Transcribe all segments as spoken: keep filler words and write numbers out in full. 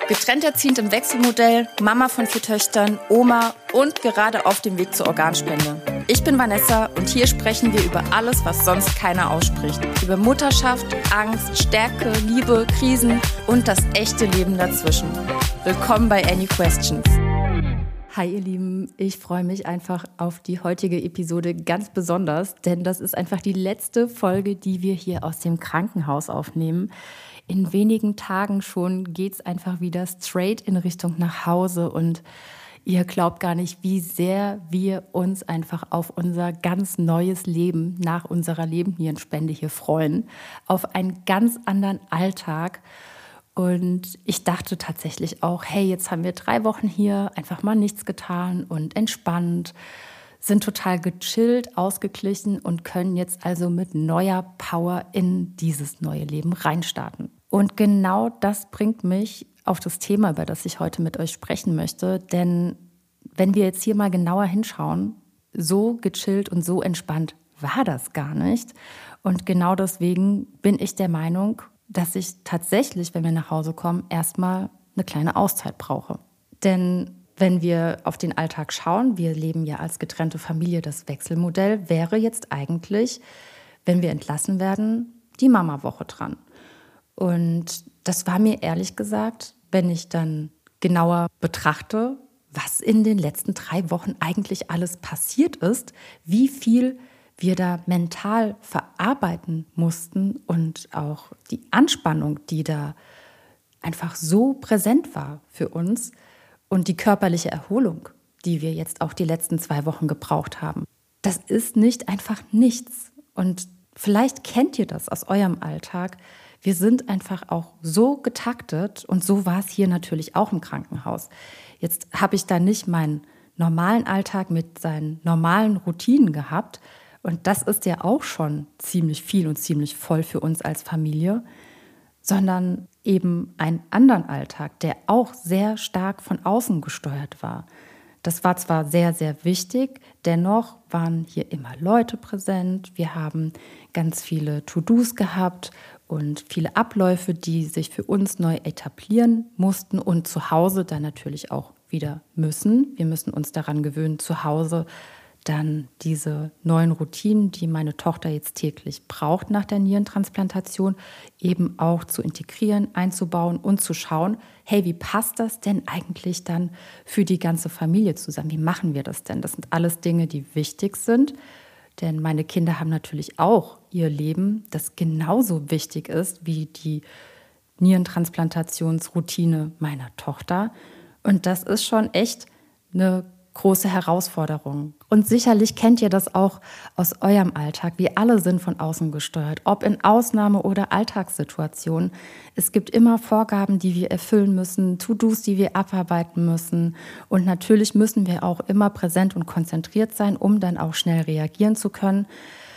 Getrennt erziehend im Wechselmodell, Mama von vier Töchtern, Oma und gerade auf dem Weg zur Organspende. Ich bin Vanessa und hier sprechen wir über alles, was sonst keiner ausspricht. Über Mutterschaft, Angst, Stärke, Liebe, Krisen und das echte Leben dazwischen. Willkommen bei Any Questions. Hi ihr Lieben, ich freue mich einfach auf die heutige Episode ganz besonders, denn das ist einfach die letzte Folge, die wir hier aus dem Krankenhaus aufnehmen. In wenigen Tagen schon geht's einfach wieder straight in Richtung nach Hause und ihr glaubt gar nicht, wie sehr wir uns einfach auf unser ganz neues Leben nach unserer Lebennierenspende hier freuen, auf einen ganz anderen Alltag. Und ich dachte tatsächlich auch, hey, jetzt haben wir drei Wochen hier einfach mal nichts getan und entspannt, sind total gechillt, ausgeglichen und können jetzt also mit neuer Power in dieses neue Leben reinstarten. Und genau das bringt mich auf das Thema, über das ich heute mit euch sprechen möchte. Denn wenn wir jetzt hier mal genauer hinschauen, so gechillt und so entspannt war das gar nicht. Und genau deswegen bin ich der Meinung, dass ich tatsächlich, wenn wir nach Hause kommen, erstmal eine kleine Auszeit brauche. Denn wenn wir auf den Alltag schauen, wir leben ja als getrennte Familie, das Wechselmodell, wäre jetzt eigentlich, wenn wir entlassen werden, die Mama-Woche dran. Und das war mir ehrlich gesagt, wenn ich dann genauer betrachte, was in den letzten drei Wochen eigentlich alles passiert ist, wie viel wir da mental verarbeiten mussten und auch die Anspannung, die da einfach so präsent war für uns und die körperliche Erholung, die wir jetzt auch die letzten zwei Wochen gebraucht haben. Das ist nicht einfach nichts. Und vielleicht kennt ihr das aus eurem Alltag. Wir sind einfach auch so getaktet und so war es hier natürlich auch im Krankenhaus. Jetzt habe ich da nicht meinen normalen Alltag mit seinen normalen Routinen gehabt. Und das ist ja auch schon ziemlich viel und ziemlich voll für uns als Familie, sondern eben einen anderen Alltag, der auch sehr stark von außen gesteuert war. Das war zwar sehr, sehr wichtig, dennoch waren hier immer Leute präsent. Wir haben ganz viele To-Dos gehabt und viele Abläufe, die sich für uns neu etablieren mussten und zu Hause dann natürlich auch wieder müssen. Wir müssen uns daran gewöhnen, zu Hause dann diese neuen Routinen, die meine Tochter jetzt täglich braucht nach der Nierentransplantation, eben auch zu integrieren, einzubauen und zu schauen, hey, wie passt das denn eigentlich dann für die ganze Familie zusammen? Wie machen wir das denn? Das sind alles Dinge, die wichtig sind, denn meine Kinder haben natürlich auch ihr Leben, das genauso wichtig ist wie die Nierentransplantationsroutine meiner Tochter. Und das ist schon echt eine große Herausforderung. Und sicherlich kennt ihr das auch aus eurem Alltag. Wir alle sind von außen gesteuert, ob in Ausnahme- oder Alltagssituationen. Es gibt immer Vorgaben, die wir erfüllen müssen, To-Dos, die wir abarbeiten müssen. Und natürlich müssen wir auch immer präsent und konzentriert sein, um dann auch schnell reagieren zu können.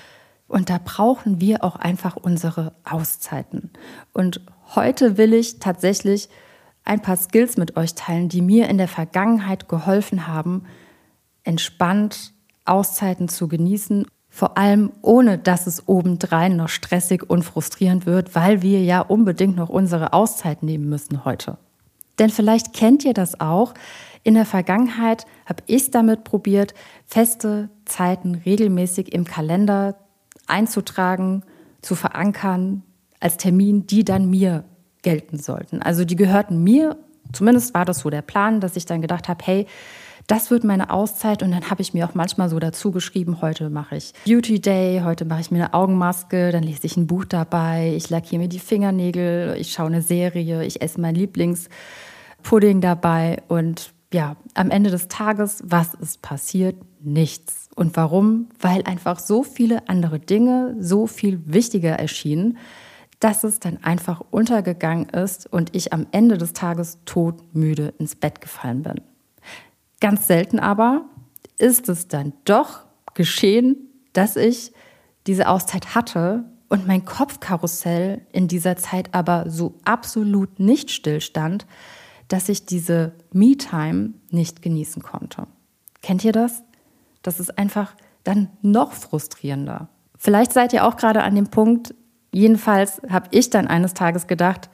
Und da brauchen wir auch einfach unsere Auszeiten. Und heute will ich tatsächlich ein paar Skills mit euch teilen, die mir in der Vergangenheit geholfen haben, entspannt Auszeiten zu genießen, vor allem ohne, dass es obendrein noch stressig und frustrierend wird, weil wir ja unbedingt noch unsere Auszeit nehmen müssen heute. Denn vielleicht kennt ihr das auch. In der Vergangenheit habe ich es damit probiert, feste Zeiten regelmäßig im Kalender einzutragen, zu verankern, als Termin, die dann mir gelten sollten. Also die gehörten mir, zumindest war das so der Plan, dass ich dann gedacht habe, hey, das wird meine Auszeit und dann habe ich mir auch manchmal so dazu geschrieben, heute mache ich Beauty Day, heute mache ich mir eine Augenmaske, dann lese ich ein Buch dabei, ich lackiere mir die Fingernägel, ich schaue eine Serie, ich esse meinen Lieblingspudding dabei und ja, am Ende des Tages, was ist passiert? Nichts. Und warum? Weil einfach so viele andere Dinge so viel wichtiger erschienen, dass es dann einfach untergegangen ist und ich am Ende des Tages todmüde ins Bett gefallen bin. Ganz selten aber ist es dann doch geschehen, dass ich diese Auszeit hatte und mein Kopfkarussell in dieser Zeit aber so absolut nicht stillstand, dass ich diese Me-Time nicht genießen konnte. Kennt ihr das? Das ist einfach dann noch frustrierender. Vielleicht seid ihr auch gerade an dem Punkt, jedenfalls habe ich dann eines Tages gedacht,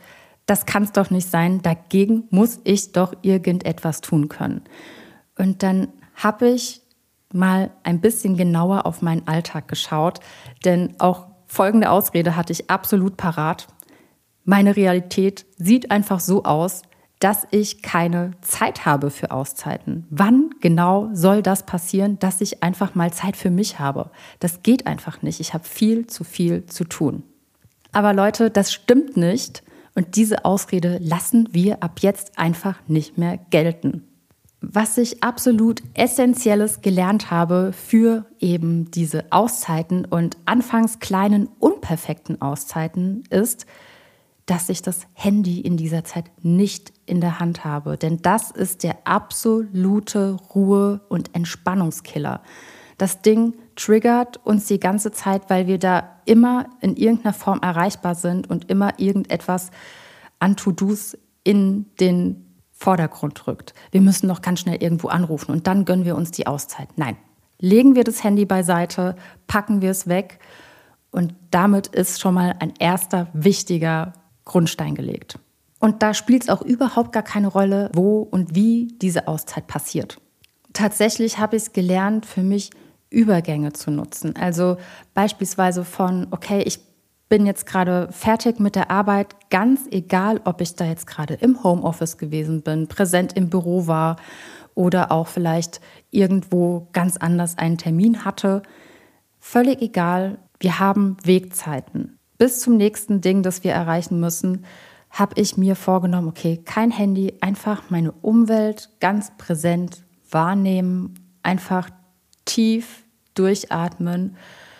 das kann es doch nicht sein, dagegen muss ich doch irgendetwas tun können. Und dann habe ich mal ein bisschen genauer auf meinen Alltag geschaut, denn auch folgende Ausrede hatte ich absolut parat. Meine Realität sieht einfach so aus, dass ich keine Zeit habe für Auszeiten. Wann genau soll das passieren, dass ich einfach mal Zeit für mich habe? Das geht einfach nicht. Ich habe viel zu viel zu tun. Aber Leute, das stimmt nicht. Und diese Ausrede lassen wir ab jetzt einfach nicht mehr gelten. Was ich absolut Essentielles gelernt habe für eben diese Auszeiten und anfangs kleinen, unperfekten Auszeiten ist, dass ich das Handy in dieser Zeit nicht in der Hand habe. Denn das ist der absolute Ruhe- und Entspannungskiller. Das Ding triggert uns die ganze Zeit, weil wir da immer in irgendeiner Form erreichbar sind und immer irgendetwas an To-Dos in den Vordergrund rückt. Wir müssen noch ganz schnell irgendwo anrufen und dann gönnen wir uns die Auszeit. Nein, legen wir das Handy beiseite, packen wir es weg und damit ist schon mal ein erster wichtiger Grundstein gelegt. Und da spielt es auch überhaupt gar keine Rolle, wo und wie diese Auszeit passiert. Tatsächlich habe ich es gelernt, für mich Übergänge zu nutzen. Also beispielsweise von, okay, ich bin jetzt gerade fertig mit der Arbeit, ganz egal, ob ich da jetzt gerade im Homeoffice gewesen bin, präsent im Büro war oder auch vielleicht irgendwo ganz anders einen Termin hatte. Völlig egal, wir haben Wegzeiten. Bis zum nächsten Ding, das wir erreichen müssen, habe ich mir vorgenommen, okay, kein Handy, einfach meine Umwelt ganz präsent wahrnehmen, einfach tief durchatmen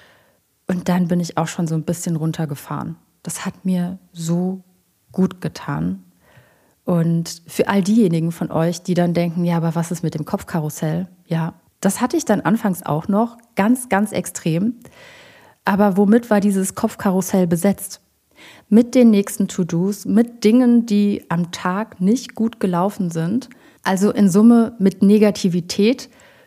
und dann bin ich auch schon so ein bisschen runtergefahren. Das hat mir so gut getan. Und für all diejenigen von euch, die dann denken, ja, aber was ist mit dem Kopfkarussell? Ja, das hatte ich dann anfangs auch noch, ganz, ganz extrem. Aber womit war dieses Kopfkarussell besetzt? Mit den nächsten To-Dos, mit Dingen, die am Tag nicht gut gelaufen sind. Also in Summe mit Negativität.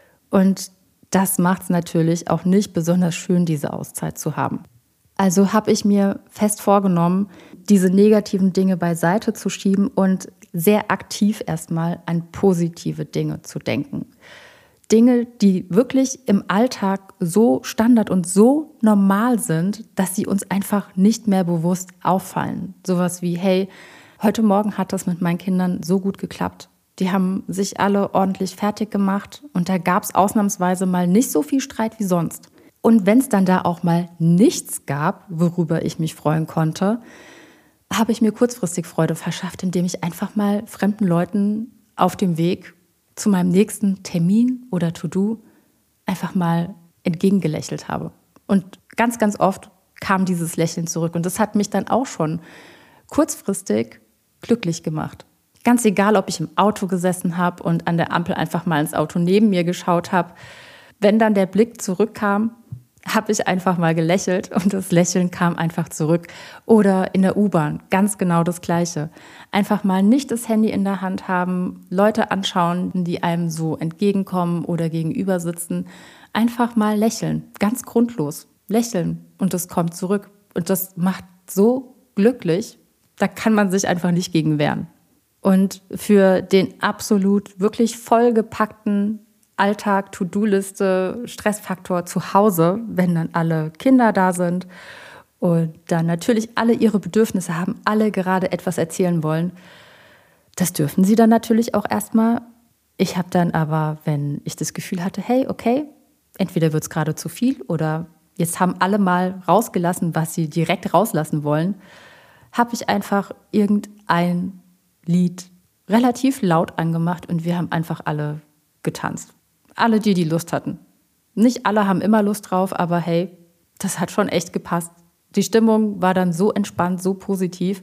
Und das macht es natürlich auch nicht besonders schön, diese Auszeit zu haben. Also habe ich mir fest vorgenommen, diese negativen Dinge beiseite zu schieben und sehr aktiv erstmal an positive Dinge zu denken. Dinge, die wirklich im Alltag so Standard und so normal sind, dass sie uns einfach nicht mehr bewusst auffallen. Sowas wie, hey, heute Morgen hat das mit meinen Kindern so gut geklappt. Die haben sich alle ordentlich fertig gemacht und da gab es ausnahmsweise mal nicht so viel Streit wie sonst. Und wenn es dann da auch mal nichts gab, worüber ich mich freuen konnte, habe ich mir kurzfristig Freude verschafft, indem ich einfach mal fremden Leuten auf dem Weg zu meinem nächsten Termin oder To-Do einfach mal entgegengelächelt habe. Und ganz, ganz oft kam dieses Lächeln zurück. Und das hat mich dann auch schon kurzfristig glücklich gemacht. Ganz egal, ob ich im Auto gesessen habe und an der Ampel einfach mal ins Auto neben mir geschaut habe. Wenn dann der Blick zurückkam, habe ich einfach mal gelächelt und das Lächeln kam einfach zurück. Oder in der U-Bahn, ganz genau das Gleiche. Einfach mal nicht das Handy in der Hand haben, Leute anschauen, die einem so entgegenkommen oder gegenüber sitzen. Einfach mal lächeln, ganz grundlos. Lächeln und das kommt zurück. Und das macht so glücklich, da kann man sich einfach nicht gegen wehren. Und für den absolut wirklich vollgepackten Alltag, To-Do-Liste, Stressfaktor zu Hause, wenn dann alle Kinder da sind und dann natürlich alle ihre Bedürfnisse haben, alle gerade etwas erzählen wollen. Das dürfen sie dann natürlich auch erstmal. Ich habe dann aber, wenn ich das Gefühl hatte, hey, okay, entweder wird es gerade zu viel oder jetzt haben alle mal rausgelassen, was sie direkt rauslassen wollen, habe ich einfach irgendein Lied relativ laut angemacht und wir haben einfach alle getanzt. Alle, die die Lust hatten. Nicht alle haben immer Lust drauf, aber hey, das hat schon echt gepasst. Die Stimmung war dann so entspannt, so positiv.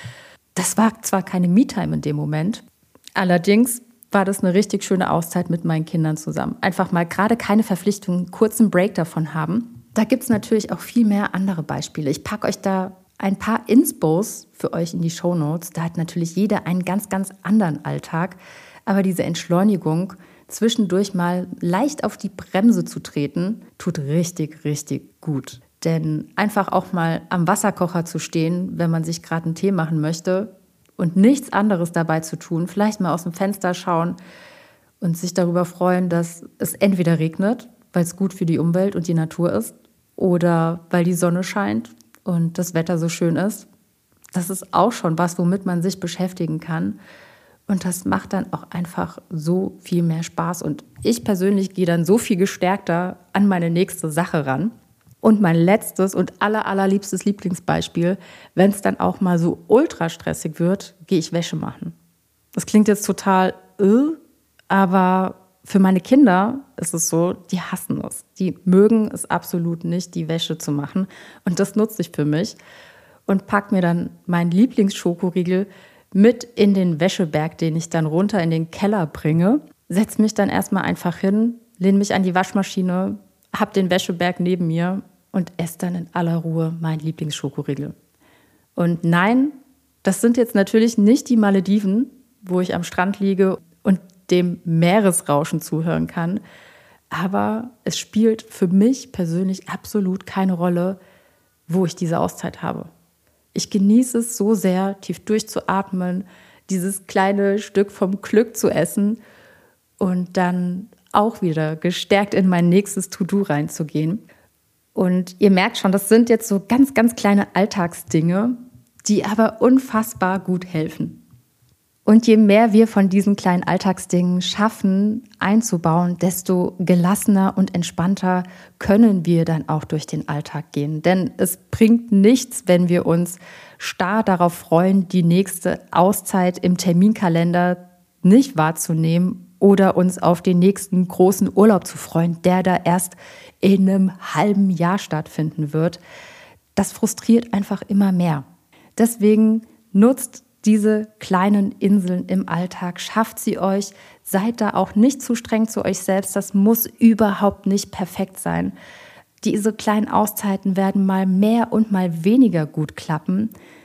Das war zwar keine Me-Time in dem Moment, allerdings war das eine richtig schöne Auszeit mit meinen Kindern zusammen. Einfach mal gerade keine Verpflichtung, einen kurzen Break davon haben. Da gibt es natürlich auch viel mehr andere Beispiele. Ich packe euch da ein paar Inspos für euch in die Shownotes. Da hat natürlich jeder einen ganz, ganz anderen Alltag. Aber diese Entschleunigung, zwischendurch mal leicht auf die Bremse zu treten, tut richtig, richtig gut. Denn einfach auch mal am Wasserkocher zu stehen, wenn man sich gerade einen Tee machen möchte und nichts anderes dabei zu tun, vielleicht mal aus dem Fenster schauen und sich darüber freuen, dass es entweder regnet, weil es gut für die Umwelt und die Natur ist, oder weil die Sonne scheint und das Wetter so schön ist. Das ist auch schon was, womit man sich beschäftigen kann. Und das macht dann auch einfach so viel mehr Spaß. Und ich persönlich gehe dann so viel gestärkter an meine nächste Sache ran. Und mein letztes und aller, allerliebstes Lieblingsbeispiel, wenn es dann auch mal so ultra stressig wird, gehe ich Wäsche machen. Das klingt jetzt total, äh, aber für meine Kinder ist es so, die hassen es. Die mögen es absolut nicht, die Wäsche zu machen. Und das nutze ich für mich und packe mir dann meinen Lieblingsschokoriegel mit in den Wäscheberg, den ich dann runter in den Keller bringe. Setze mich dann erstmal einfach hin, lehne mich an die Waschmaschine, habe den Wäscheberg neben mir und esse dann in aller Ruhe meinen Lieblingsschokoriegel. Und nein, das sind jetzt natürlich nicht die Malediven, wo ich am Strand liege und dem Meeresrauschen zuhören kann. Aber es spielt für mich persönlich absolut keine Rolle, wo ich diese Auszeit habe. Ich genieße es so sehr, tief durchzuatmen, dieses kleine Stück vom Glück zu essen und dann auch wieder gestärkt in mein nächstes To-Do reinzugehen. Und ihr merkt schon, das sind jetzt so ganz, ganz kleine Alltagsdinge, die aber unfassbar gut helfen. Und je mehr wir von diesen kleinen Alltagsdingen schaffen einzubauen, desto gelassener und entspannter können wir dann auch durch den Alltag gehen. Denn es bringt nichts, wenn wir uns starr darauf freuen, die nächste Auszeit im Terminkalender nicht wahrzunehmen oder uns auf den nächsten großen Urlaub zu freuen, der da erst in einem halben Jahr stattfinden wird. Das frustriert einfach immer mehr. Deswegen nutzt diese kleinen Inseln im Alltag, schafft sie euch, seid da auch nicht zu streng zu euch selbst, das muss überhaupt nicht perfekt sein. Diese kleinen Auszeiten werden mal mehr und mal weniger gut klappen,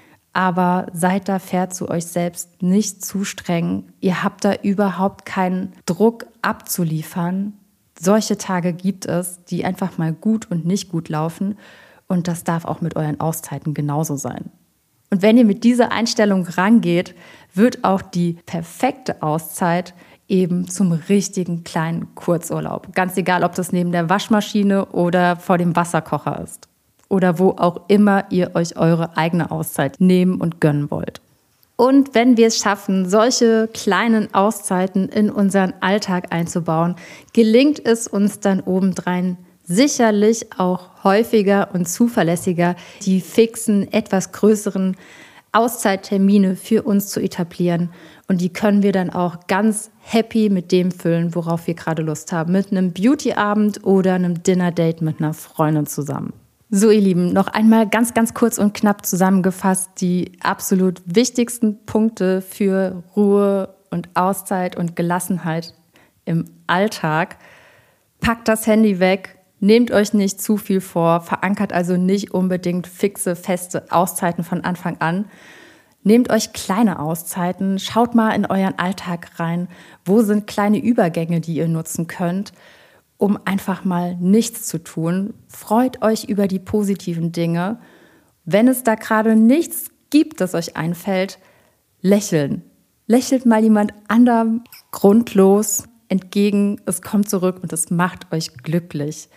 aber seid da fair zu euch selbst, nicht zu streng. Ihr habt da überhaupt keinen Druck abzuliefern. Solche Tage gibt es, die einfach mal gut und nicht gut laufen und das darf auch mit euren Auszeiten genauso sein. Und wenn ihr mit dieser Einstellung rangeht, wird auch die perfekte Auszeit eben zum richtigen kleinen Kurzurlaub. Ganz egal, ob das neben der Waschmaschine oder vor dem Wasserkocher ist. Oder wo auch immer ihr euch eure eigene Auszeit nehmen und gönnen wollt. Und wenn wir es schaffen, solche kleinen Auszeiten in unseren Alltag einzubauen, gelingt es uns dann obendrein sicherlich auch häufiger und zuverlässiger, die fixen, etwas größeren Auszeittermine für uns zu etablieren. Und die können wir dann auch ganz happy mit dem füllen, worauf wir gerade Lust haben. Mit einem Beauty-Abend oder einem Dinner-Date mit einer Freundin zusammen. So, ihr Lieben, noch einmal ganz, ganz kurz und knapp zusammengefasst die absolut wichtigsten Punkte für Ruhe und Auszeit und Gelassenheit im Alltag. Packt das Handy weg. Nehmt euch nicht zu viel vor, verankert also nicht unbedingt fixe, feste Auszeiten von Anfang an. Nehmt euch kleine Auszeiten, schaut mal in euren Alltag rein. Wo sind kleine Übergänge, die ihr nutzen könnt, um einfach mal nichts zu tun? Freut euch über die positiven Dinge. Wenn es da gerade nichts gibt, das euch einfällt, lächeln. Lächelt mal jemand anderem grundlos entgegen, es kommt zurück und es macht euch glücklich.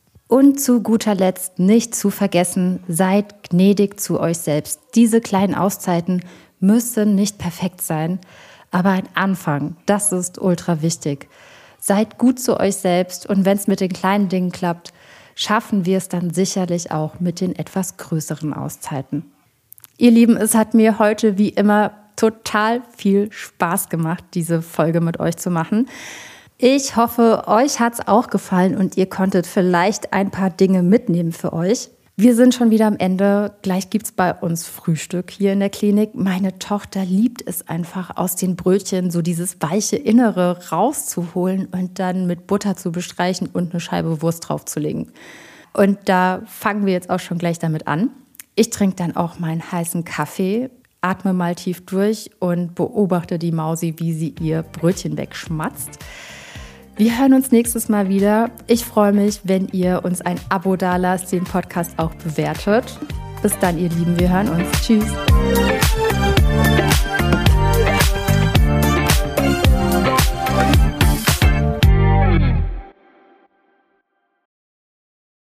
Und zu guter Letzt nicht zu vergessen, seid gnädig zu euch selbst. Diese kleinen Auszeiten müssen nicht perfekt sein, aber ein Anfang, das ist ultra wichtig. Seid gut zu euch selbst und wenn es mit den kleinen Dingen klappt, schaffen wir es dann sicherlich auch mit den etwas größeren Auszeiten. Ihr Lieben, es hat mir heute wie immer total viel Spaß gemacht, diese Folge mit euch zu machen. Ich hoffe, euch hat's auch gefallen und ihr konntet vielleicht ein paar Dinge mitnehmen für euch. Wir sind schon wieder am Ende. Gleich gibt's bei uns Frühstück hier in der Klinik. Meine Tochter liebt es einfach, aus den Brötchen so dieses weiche Innere rauszuholen und dann mit Butter zu bestreichen und eine Scheibe Wurst draufzulegen. Und da fangen wir jetzt auch schon gleich damit an. Ich trinke dann auch meinen heißen Kaffee, atme mal tief durch und beobachte die Mausi, wie sie ihr Brötchen wegschmatzt. Wir hören uns nächstes Mal wieder. Ich freue mich, wenn ihr uns ein Abo dalasst, den Podcast auch bewertet. Bis dann, ihr Lieben, wir hören uns. Tschüss.